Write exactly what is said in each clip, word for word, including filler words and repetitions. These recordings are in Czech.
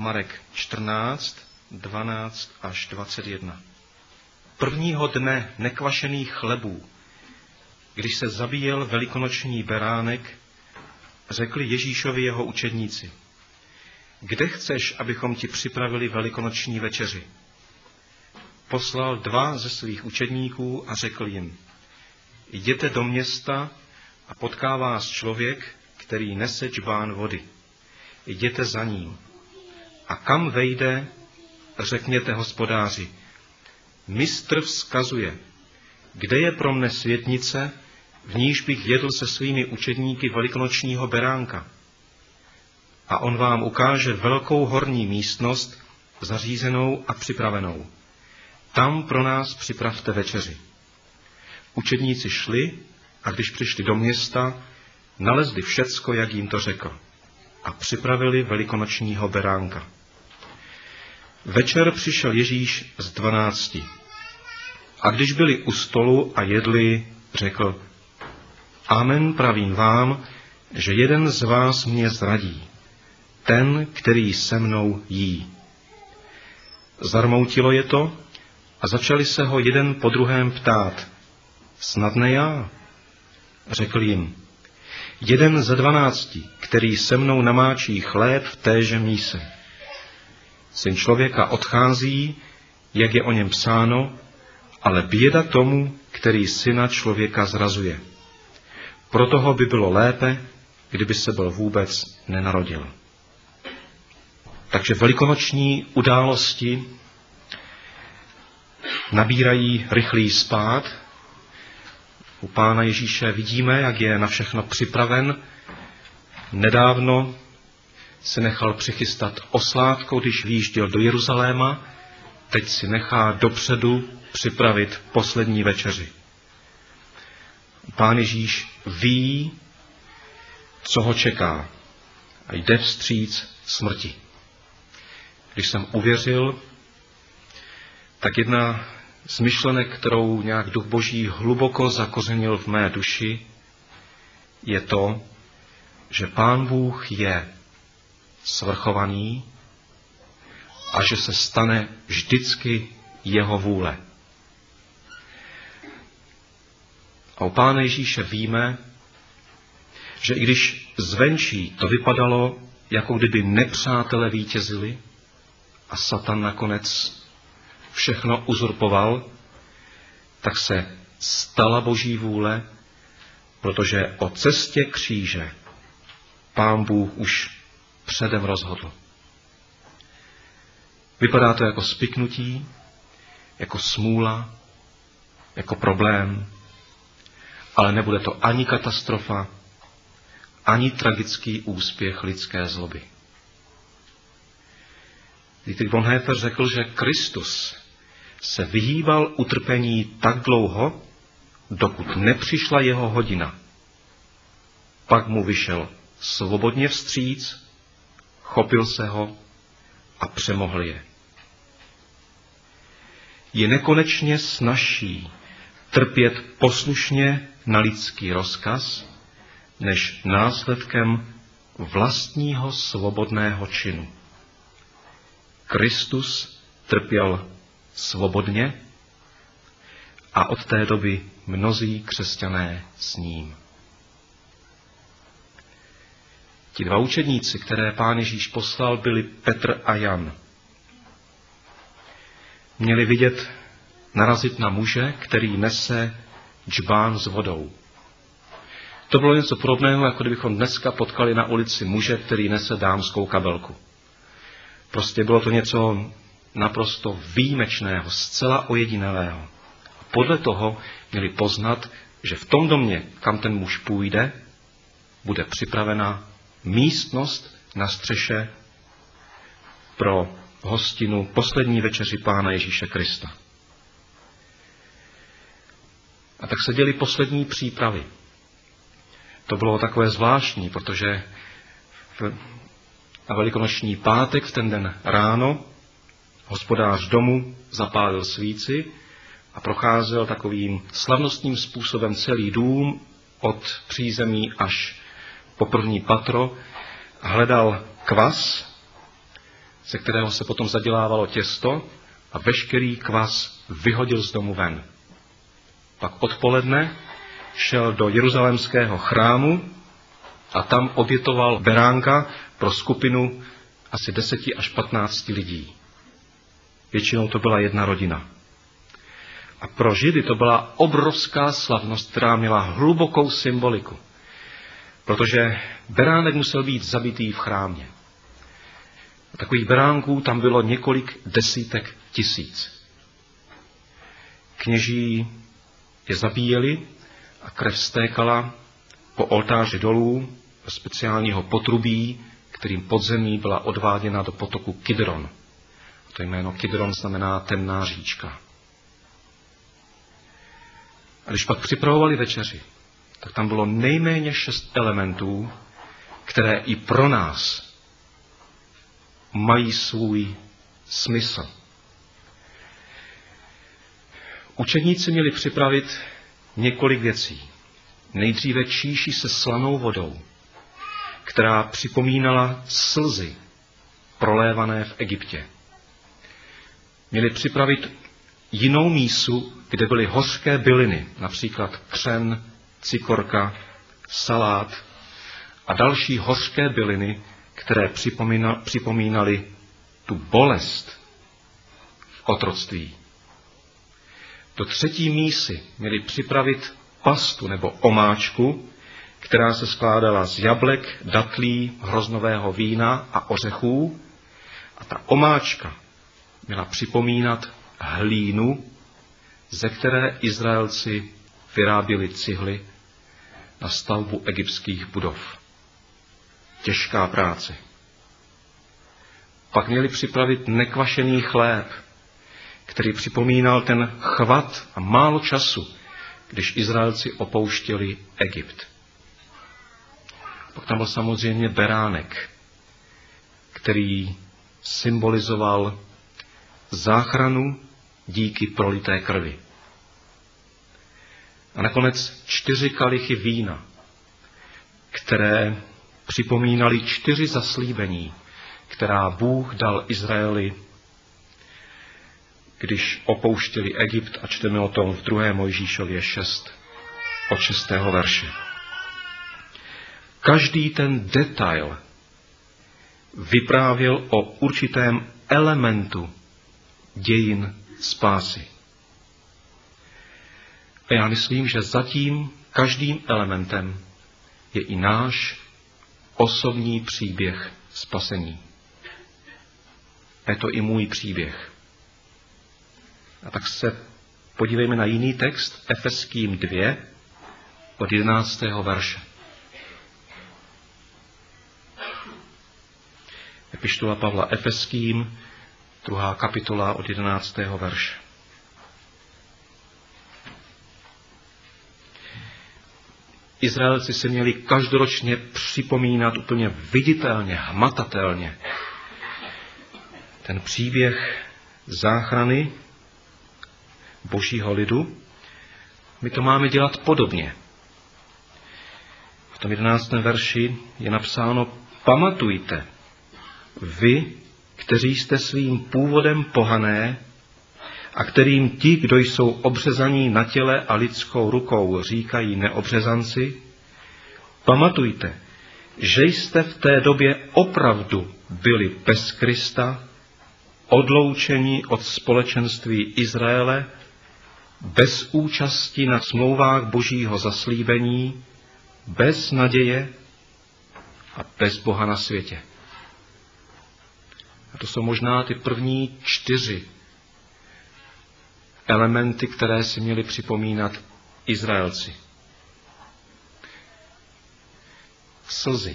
Marek čtrnáct, dvanáct až dvacet jedna. Prvního dne nekvašených chlebů, když se zabíjel velikonoční beránek, řekli Ježíšovi jeho učedníci: Kde chceš, abychom ti připravili velikonoční večeři? Poslal dva ze svých učedníků a řekl jim: Jděte do města a potká vás člověk, který nese džbán vody. Jděte za ním. A kam vejde, řekněte hospodáři: Mistr vzkazuje, kde je pro mne světnice, v níž bych jedl se svými učedníky velikonočního beránka. A on vám ukáže velkou horní místnost, zařízenou a připravenou. Tam pro nás připravte večeři. Učedníci šli a když přišli do města, nalezli všecko, jak jim to řekl, a připravili velikonočního beránka. Večer přišel Ježíš z dvanácti. A když byli u stolu a jedli, řekl: Amen, pravím vám, že jeden z vás mě zradí, ten, který se mnou jí. Zarmoutilo je to a začali se ho jeden po druhém ptát: Snad ne já? Řekl jim: Jeden ze dvanácti, který se mnou namáčí chléb v téže míse. Syn člověka odchází, jak je o něm psáno, ale běda tomu, který syna člověka zrazuje. Pro toho by bylo lépe, kdyby se byl vůbec nenarodil. Takže velikonoční události nabírají rychlý spád. U Pána Ježíše vidíme, jak je na všechno připraven. Nedávno se nechal přichystat oslávkou, když vyjížděl do Jeruzaléma. Teď si nechá dopředu připravit poslední večeři. Pán Ježíš ví, co ho čeká, a jde vstříc smrti. Když jsem uvěřil, tak jedna z myšlenek, kterou nějak Duch Boží hluboko zakořenil v mé duši, je to, že Pán Bůh je svrchovaný a že se stane vždycky jeho vůle. A u Pána Ježíše víme, že i když zvenčí to vypadalo, jako kdyby nepřátelé vítězili a Satan nakonec všechno uzurpoval, tak se stala Boží vůle, protože o cestě kříže Pán Bůh už předem rozhodl. Vypadá to jako spiknutí, jako smůla, jako problém, ale nebude to ani katastrofa, ani tragický úspěch lidské zloby. Dietrich Bonhoeffer řekl, že Kristus se vyhýbal utrpení tak dlouho, dokud nepřišla jeho hodina. Pak mu vyšel svobodně vstříc, chopil se ho a přemohl je. Je nekonečně snazší trpět poslušně na lidský rozkaz, než následkem vlastního svobodného činu. Kristus trpěl svobodně a od té doby mnozí křesťané s ním. Ti dva učedníci, které Pán Ježíš poslal, byli Petr a Jan. Měli vidět narazit na muže, který nese džbán s vodou. To bylo něco podobného, jako kdybychom dneska potkali na ulici muže, který nese dámskou kabelku. Prostě bylo to něco naprosto výjimečného, zcela ojedinělého. Podle toho měli poznat, že v tom domě, kam ten muž půjde, bude připravena místnost na střeše pro hostinu poslední večeři Pána Ježíše Krista. A tak se děly poslední přípravy. To bylo takové zvláštní, protože na velikonoční pátek v ten den ráno hospodář domu zapálil svíci a procházel takovým slavnostním způsobem celý dům od přízemí až po první patro a hledal kvas ze kterého se potom zadělávalo těsto, a veškerý kvas vyhodil z domu ven. Pak odpoledne šel do jeruzalémského chrámu a tam obětoval beránka pro skupinu asi deseti až patnácti lidí. Většinou to byla jedna rodina. A pro Židy to byla obrovská slavnost, která měla hlubokou symboliku. Protože beránek musel být zabitý v chrámě. A takových beránků tam bylo několik desítek tisíc. Kněží je zabíjeli a krev stékala po oltáři dolů do speciálního potrubí, kterým podzemí byla odváděna do potoku Kidron. To jméno Kidron znamená temná říčka. A když pak připravovali večeři, tak tam bylo nejméně šest elementů, které i pro nás mají svůj smysl. Učedníci měli připravit několik věcí. Nejdříve číši se slanou vodou, která připomínala slzy prolévané v Egyptě. Měli připravit jinou mísu, kde byly hořké byliny, například křen, cikorka, salát a další hořké byliny, které připomínaly tu bolest v otroctví. Do třetí mísy měli připravit pastu nebo omáčku, která se skládala z jablek, datlí, hroznového vína a ořechů. A ta omáčka měla připomínat hlínu, ze které Izraelci vyráběli cihly na stavbu egyptských budov. Těžká práce. Pak měli připravit nekvašený chléb, který připomínal ten chvat a málo času, když Izraelci opouštěli Egypt. Pak tam byl samozřejmě beránek, který symbolizoval záchranu díky prolité krvi. A nakonec čtyři kalichy vína, které připomínaly čtyři zaslíbení, která Bůh dal Izraeli, když opouštěli Egypt, a čteme o tom v druhé Mojžíšově šest, od šestého verše. Každý ten detail vyprávěl o určitém elementu dějin spásy. A já myslím, že za tím každým elementem je i náš osobní příběh spasení. Je to i můj příběh. A tak se podívejme na jiný text, Efeským dva, od jedenáctého verše. Epištola Pavla Efeským, druhá kapitola od jedenáctého verše. Izraelci si měli každoročně připomínat úplně viditelně, hmatatelně ten příběh záchrany božího lidu. My to máme dělat podobně. V tom jedenáctém verši je napsáno: pamatujte, vy, kteří jste svým původem pohané a kterým ti, kdo jsou obřezaní na těle a lidskou rukou, říkají neobřezanci, pamatujte, že jste v té době opravdu byli bez Krista, odloučeni od společenství Izraele, bez účasti na smlouvách božího zaslíbení, bez naděje a bez Boha na světě. A to jsou možná ty první čtyři elementy, které si měli připomínat Izraelci. Slzy.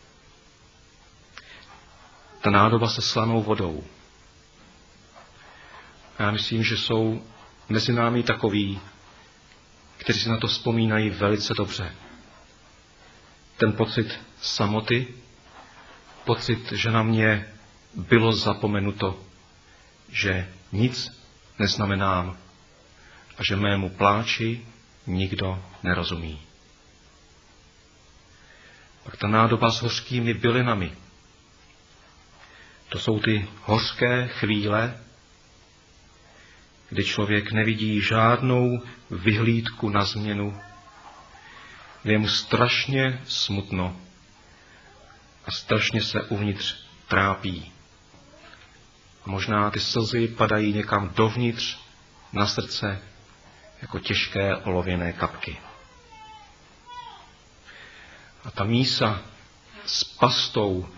Ta nádoba se slanou vodou. A já myslím, že jsou mezi námi takoví, kteří si na to vzpomínají velice dobře. Ten pocit samoty, pocit, že na mě bylo zapomenuto, že nic neznamenám a že mému pláči nikdo nerozumí. Pak ta nádoba s hořkými bylinami. To jsou ty hořké chvíle, kdy člověk nevidí žádnou vyhlídku na změnu, kdy je mu strašně smutno a strašně se uvnitř trápí. A možná ty slzy padají někam dovnitř na srdce jako těžké olověné kapky. A ta mísa s pastou,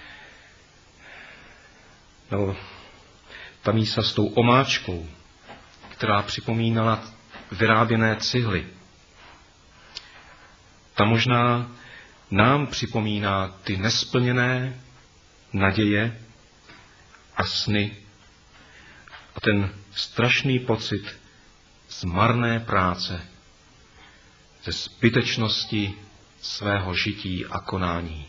nebo ta mísa s tou omáčkou, která připomínala vyráběné cihly, ta možná nám připomíná ty nesplněné naděje a sny a ten strašný pocit z marné práce, ze zbytečnosti svého žití a konání.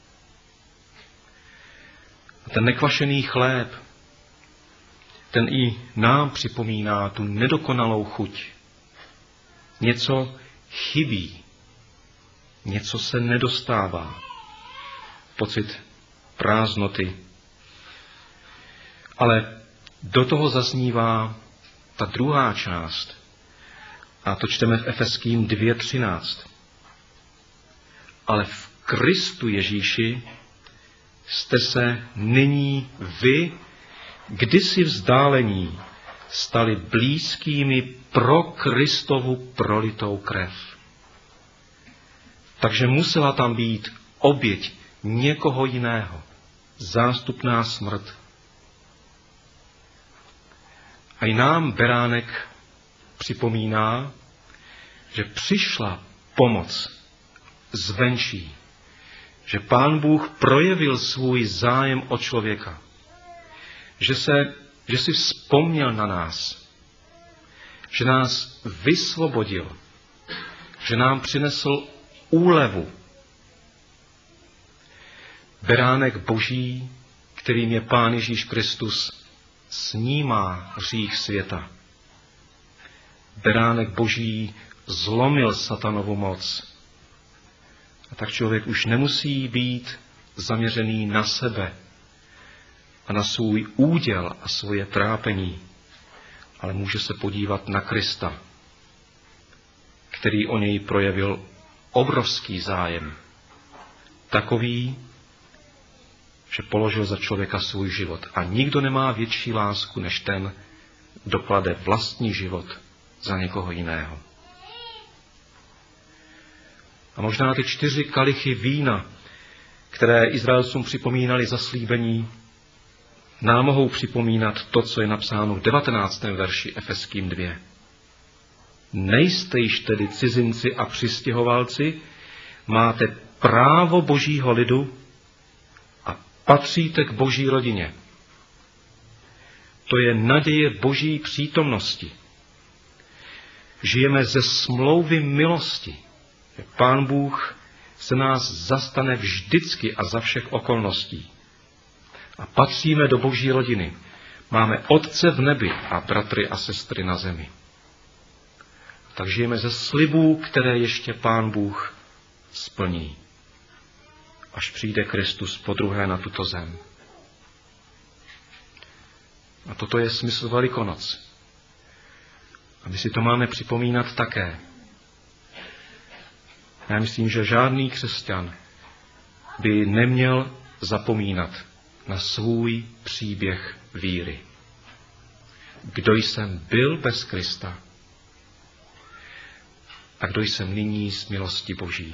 A ten nekvašený chléb, ten i nám připomíná tu nedokonalou chuť. Něco chybí, něco se nedostává. Pocit prázdnoty. Ale do toho zaznívá ta druhá část. A to čteme v Efeským dvě třináct. Ale v Kristu Ježíši jste se nyní vy, kdysi vzdálení, stali blízkými pro Kristovu prolitou krev. Takže musela tam být oběť někoho jiného, zástupná smrt. A i nám beránek připomíná, že přišla pomoc zvenčí, že Pán Bůh projevil svůj zájem o člověka, že, se, že si vzpomněl na nás, že nás vysvobodil, že nám přinesl úlevu. Beránek Boží, kterým je Pán Ježíš Kristus, snímá hřích světa. Beránek Boží zlomil satanovu moc. A tak člověk už nemusí být zaměřený na sebe a na svůj úděl a svoje trápení, ale může se podívat na Krista, který o něj projevil obrovský zájem. Takový, že položil za člověka svůj život. A nikdo nemá větší lásku, než ten, kdo klade vlastní život za někoho jiného. A možná ty čtyři kalichy vína, které Izraelcům připomínali zaslíbení, nám mohou připomínat to, co je napsáno v devatenáctém verši Efeským dvě. Nejste již tedy cizinci a přistěhovalci, máte právo Božího lidu a patříte k Boží rodině. To je naděje Boží přítomnosti. Žijeme ze smlouvy milosti. Pán Bůh se nás zastane vždycky a za všech okolností. A patříme do Boží rodiny. Máme Otce v nebi a bratry a sestry na zemi. Tak žijeme ze slibů, které ještě Pán Bůh splní, až přijde Kristus podruhé na tuto zem. A toto je smysl Velikonoc. A my si to máme připomínat také. Já myslím, že žádný křesťan by neměl zapomínat na svůj příběh víry. Kdo jsem byl bez Krista a kdo jsem nyní z milosti Boží.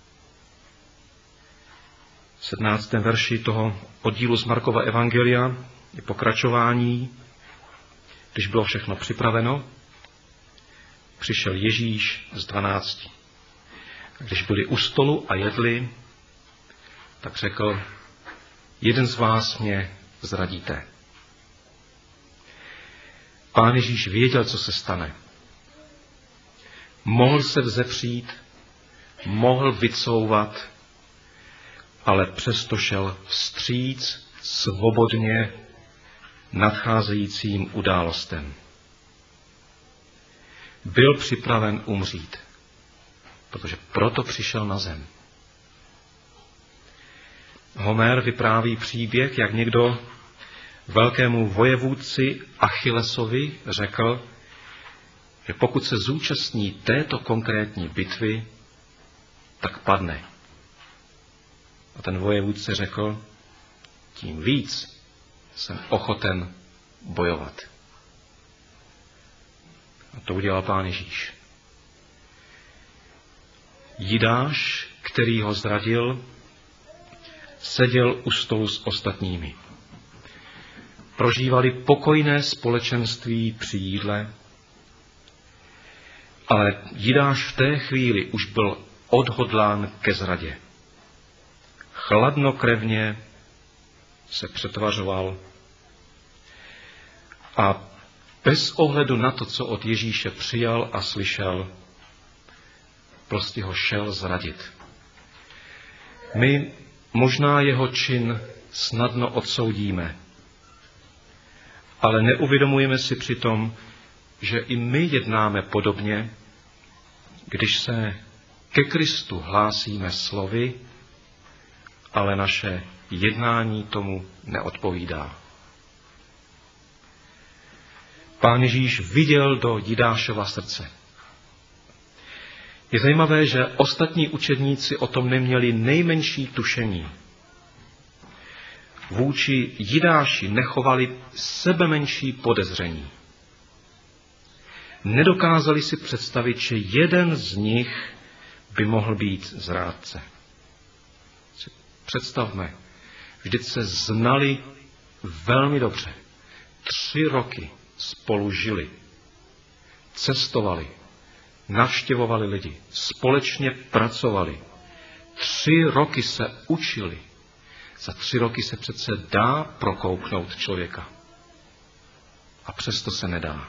V sedmnáctém verši toho oddílu z Markova evangelia je pokračování. Když bylo všechno připraveno, přišel Ježíš z dvanácti. A když byli u stolu a jedli, tak řekl, jeden z vás mě zradíte. Pán Ježíš věděl, co se stane. Mohl se vzepřít, mohl vycouvat, ale přesto šel vstříc svobodně nadcházejícím událostem. Byl připraven umřít, protože proto přišel na zem. Homer vypráví příběh, jak někdo velkému vojevůdci Achillesovi řekl, že pokud se zúčastní této konkrétní bitvy, tak padne. A ten vojevůdce řekl, tím víc jsem ochoten bojovat. A to udělal Pán Ježíš. Jidáš, který ho zradil, seděl u stolu s ostatními. Prožívali pokojné společenství při jídle, ale Jidáš v té chvíli už byl odhodlán ke zradě. Chladnokrevně se přetvařoval a bez ohledu na to, co od Ježíše přijal a slyšel, prostě ho šel zradit. My možná jeho čin snadno odsoudíme, ale neuvědomujeme si přitom, že i my jednáme podobně, když se ke Kristu hlásíme slovy, ale naše jednání tomu neodpovídá. Pán Ježíš viděl do Jidášova srdce. Je zajímavé, že ostatní učedníci o tom neměli nejmenší tušení. Vůči Jidáši nechovali sebemenší podezření. Nedokázali si představit, že jeden z nich by mohl být zrádce. Představme, vždyť se znali velmi dobře. Tři roky spolu žili, cestovali, navštěvovali lidi, společně pracovali. Tři roky se učili. Za tři roky se přece dá prokouknout člověka. A přesto se nedá.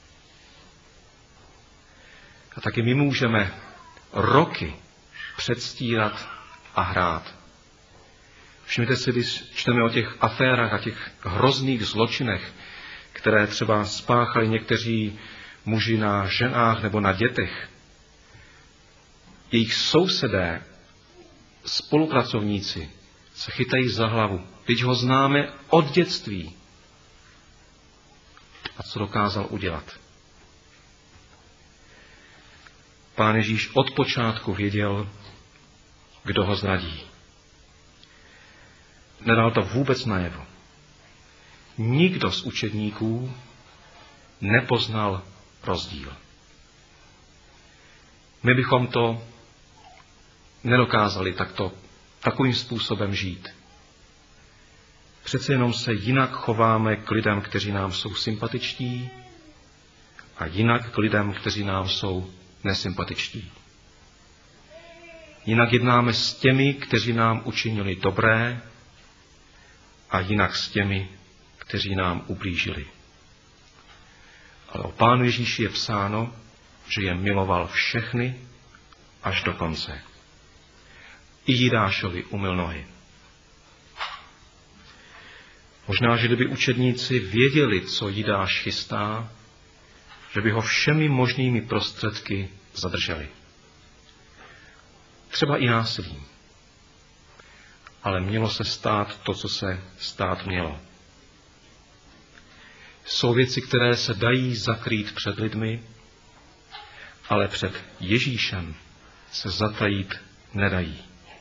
A taky my můžeme roky předstírat a hrát. Všimněte si, když čteme o těch aférách a těch hrozných zločinech, které třeba spáchali někteří muži na ženách nebo na dětech. Jejich sousedé, spolupracovníci se chytají za hlavu. Teď ho známe od dětství. A co dokázal udělat? Pán Ježíš od počátku věděl, kdo ho zradí. Nedal to vůbec najevo. Nikdo z učedníků nepoznal rozdíl. My bychom to nedokázali takto, takovým způsobem žít. Přece jenom se jinak chováme k lidem, kteří nám jsou sympatičtí, a jinak k lidem, kteří nám jsou nesympatičtí. Jinak jednáme s těmi, kteří nám učinili dobré, a jinak s těmi, kteří nám ublížili. Ale o Pánu Ježíši je psáno, že je miloval všechny až do konce. I Jidášovi umyl nohy. Možná, že kdyby učedníci věděli, co Jidáš chystá, že by ho všemi možnými prostředky zadrželi. Třeba i násilím. Ale mělo se stát to, co se stát mělo. Jsou věci, které se dají zakrýt před lidmi, ale před Ježíšem se zatajít nedají.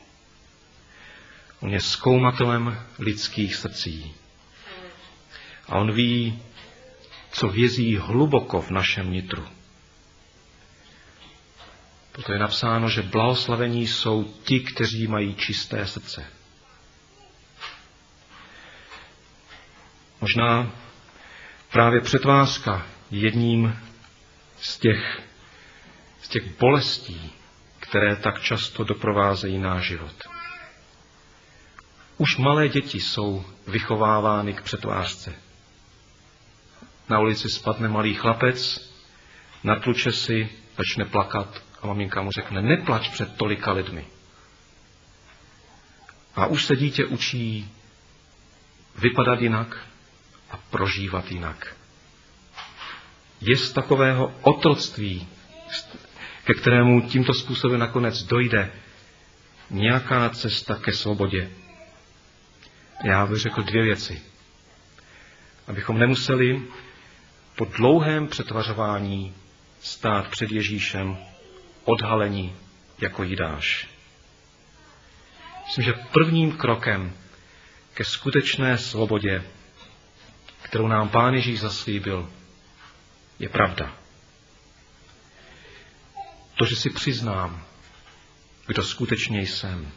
On je zkoumatelem lidských srdcí. A on ví, co vězí hluboko v našem nitru. Proto je napsáno, že blahoslavení jsou ti, kteří mají čisté srdce. Možná právě přetvářka je jedním z těch, z těch bolestí, které tak často doprovázejí náš život. Už malé děti jsou vychovávány k přetvářce. Na ulici spadne malý chlapec, natluče si, začne plakat a maminka mu řekne, neplač před tolika lidmi. A už se dítě učí vypadat jinak a prožívat jinak. Je z takového otroctví, ke kterému tímto způsobem nakonec dojde, nějaká cesta ke svobodě. Já bych řekl dvě věci. Abychom nemuseli po dlouhém přetvařování stát před Ježíšem odhalení jako Jidáš. Myslím, že prvním krokem ke skutečné svobodě, kterou nám Pán Ježíš zaslíbil, je pravda. To, že si přiznám, kdo skutečně jsem.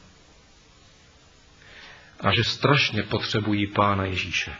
A že strašně potřebují Pána Ježíše.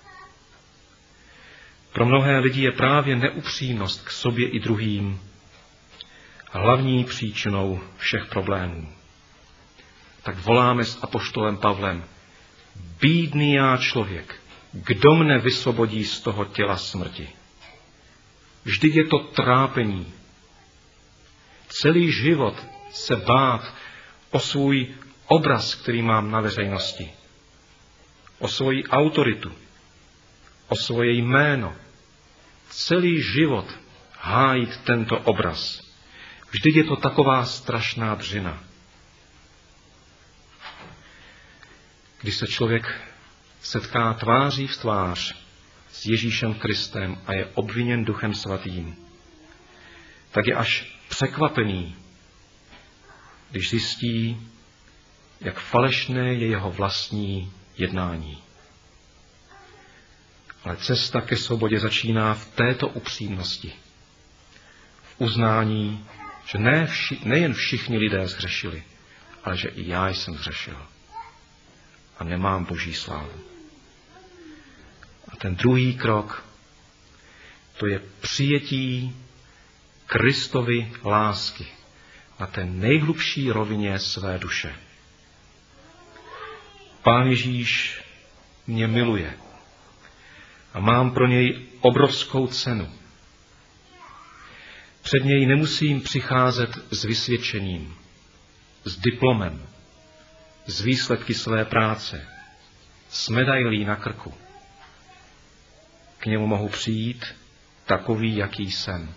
Pro mnohé lidi je právě neupřímnost k sobě i druhým hlavní příčinou všech problémů. Tak voláme s apoštolem Pavlem: bídný já člověk, kdo mne vysvobodí z toho těla smrti? Vždyť je to trápení. Celý život se bát o svůj obraz, který mám na veřejnosti, o svoji autoritu, o svoje jméno. Celý život hájit tento obraz. Vždyť je to taková strašná dřina. Když se člověk setká tváří v tvář s Ježíšem Kristem a je obviněn Duchem Svatým, tak je až překvapený, když zjistí, jak falešné je jeho vlastní jednání. Ale cesta ke svobodě začíná v této upřímnosti. V uznání, že ne vši, nejen všichni lidé zhřešili, ale že i já jsem zhřešil. A nemám Boží slávu. A ten druhý krok, to je přijetí Kristovy lásky na té nejhlubší rovině své duše. Pán Ježíš mě miluje a mám pro něj obrovskou cenu. Před něj nemusím přicházet s vysvědčením, s diplomem, s výsledky své práce, s medailí na krku. K němu mohu přijít takový, jaký jsem.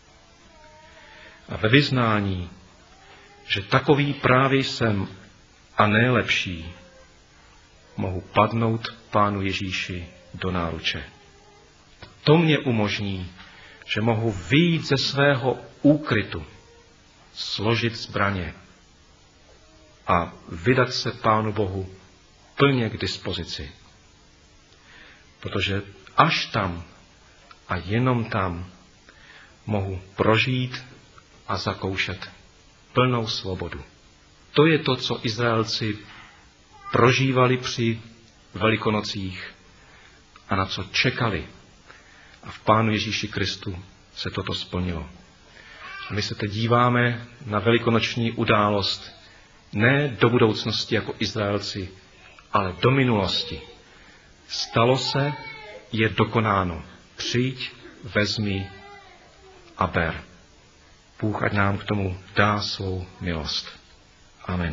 A ve vyznání, že takový právě jsem a ne lepší, mohu padnout Pánu Ježíši do náruče. To mě umožní, že mohu vyjít ze svého úkrytu, složit zbraně a vydat se Pánu Bohu plně k dispozici. Protože až tam a jenom tam mohu prožít a zakoušet plnou svobodu. To je to, co Izraelci prožívali při Velikonocích a na co čekali. A v Pánu Ježíši Kristu se toto splnilo. A my se teď díváme na velikonoční událost ne do budoucnosti jako Izraelci, ale do minulosti. Stalo se, je dokonáno. Přijď, vezmi a ber. Bůh ať nám k tomu dá svou milost. Amen.